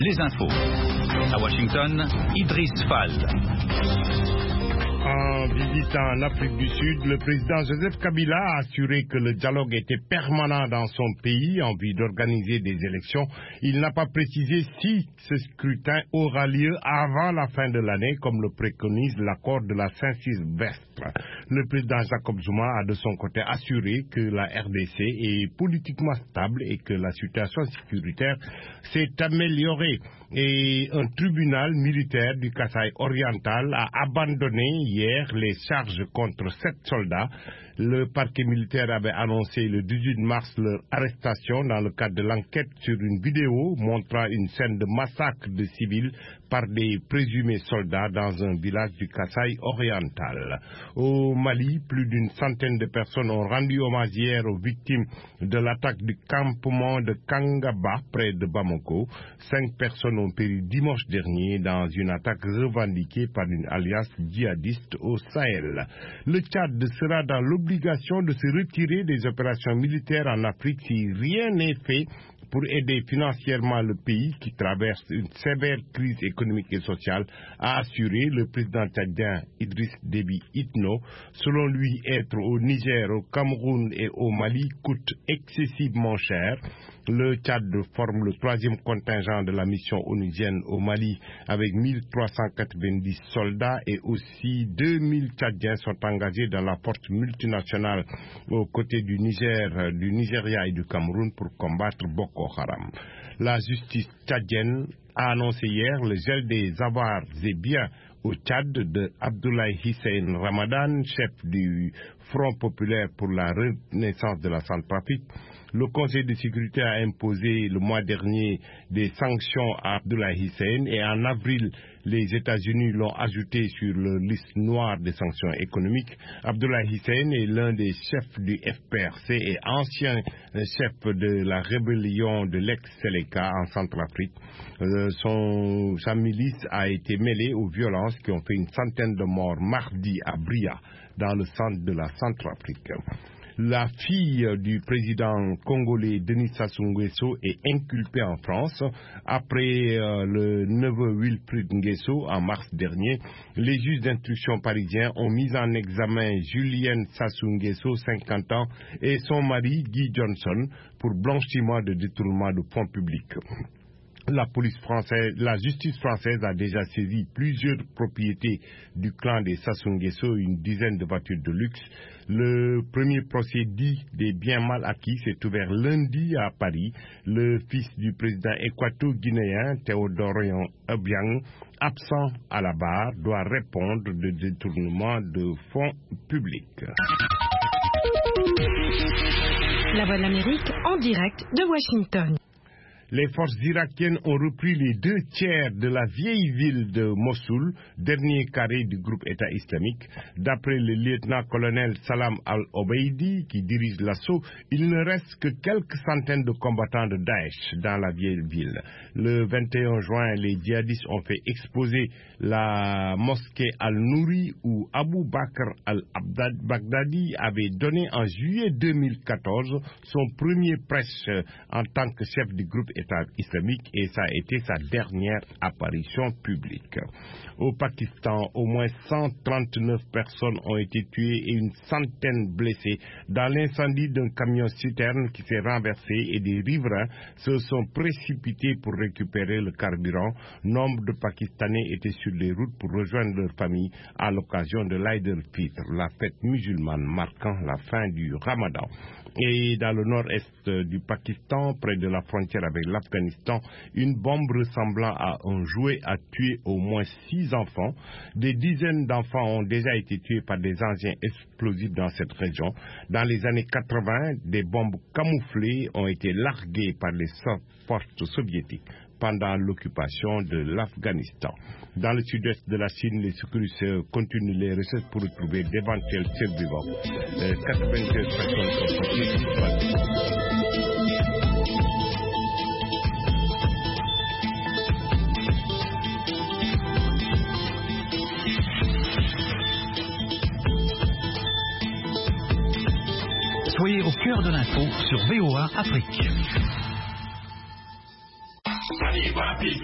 Les infos. À Washington, Idriss Fall. En visitant l'Afrique du Sud, le président Joseph Kabila a assuré que le dialogue était permanent dans son pays en vue d'organiser des élections. Il n'a pas précisé si ce scrutin aura lieu avant la fin de l'année, comme le préconise l'accord de la Saint-Sylvestre. Le président Jacob Zuma a de son côté assuré que la RDC est politiquement stable et que la situation sécuritaire s'est améliorée. Et un tribunal militaire du Kasaï oriental a abandonné hier les charges contre 7 soldats. Le parquet militaire avait annoncé le 18 mars leur arrestation dans le cadre de l'enquête sur une vidéo montrant une scène de massacre de civils par des présumés soldats dans un village du Kasaï oriental. Au Mali, plus d'une centaine de personnes ont rendu hommage hier aux victimes de l'attaque du campement de Kangaba près de Bamako. 5 personnes ont péri dimanche dernier dans une attaque revendiquée par une alliance djihadiste au Sahel. Le Tchad sera dans l'obligation de se retirer des opérations militaires en Afrique si rien n'est fait pour aider financièrement le pays qui traverse une sévère crise économique et sociale, a assuré le président tchadien Idriss Déby Itno. Selon lui, être au Niger, au Cameroun et au Mali coûte excessivement cher. Le Tchad forme le 3e contingent de la mission onusienne au Mali avec 1390 soldats et aussi 2000 Tchadiens sont engagés dans la force multinationale aux côtés du Niger, du Nigeria et du Cameroun pour combattre Boko Haram. La justice tchadienne a annoncé hier le gel des avoirs et biens au Tchad de Abdoulaye Hissène Ramadan, chef du Front populaire pour la renaissance de la Centrafrique. Le Conseil de sécurité a imposé le mois dernier des sanctions à Abdoulaye Hissène et en avril, les États-Unis l'ont ajouté sur la liste noire des sanctions économiques. Abdoulaye Hissène est l'un des chefs du FPRC et ancien chef de la rébellion de l'ex-Séléka en Centrafrique. Sa milice a été mêlée aux violences qui ont fait une centaine de morts mardi à Bria, dans le centre de la Centrafrique. La fille du président congolais Denis Sassou Nguesso est inculpée en France. Après le neveu Wilfried Nguesso en mars dernier, les juges d'instruction parisiens ont mis en examen Julienne Sassou Nguesso, 50 ans, et son mari Guy Johnson pour blanchiment de détournement de fonds publics. La justice française a déjà saisi plusieurs propriétés du clan des Sassou Nguesso, une dizaine de voitures de luxe. Le premier procès dit des biens mal acquis s'est ouvert lundi à Paris. Le fils du président équato-guinéen Théodore Obiang, absent à la barre, doit répondre de détournement de fonds publics. La Voix de l'Amérique en direct de Washington. Les forces irakiennes ont repris les 2 tiers de la vieille ville de Mossoul, dernier carré du groupe État islamique. D'après le lieutenant-colonel Salam al-Obeidi, qui dirige l'assaut, il ne reste que quelques centaines de combattants de Daesh dans la vieille ville. Le 21 juin, les djihadistes ont fait exploser la mosquée Al-Nouri où Abu Bakr al-Baghdadi avait donné en juillet 2014 son premier prêche en tant que chef du groupe État islamique et ça a été sa dernière apparition publique. Au Pakistan, au moins 139 personnes ont été tuées et une centaine blessées dans l'incendie d'un camion-citerne qui s'est renversé et des riverains se sont précipités pour récupérer le carburant. Nombre de Pakistanais étaient sur les routes pour rejoindre leur famille à l'occasion de l'Aïd el-Fitr, la fête musulmane marquant la fin du Ramadan. Et dans le nord-est du Pakistan, près de la frontière avec l'Afghanistan, une bombe ressemblant à un jouet a tué au moins 6 enfants. Des dizaines d'enfants ont déjà été tués par des engins explosifs dans cette région. Dans les années 80, des bombes camouflées ont été larguées par les forces soviétiques pendant l'occupation de l'Afghanistan. Dans le sud-est de la Chine, les secouristes continuent les recherches pour retrouver d'éventuels survivants. 93 personnes sont portées. Soyez au cœur de l'info sur VOA Afrique.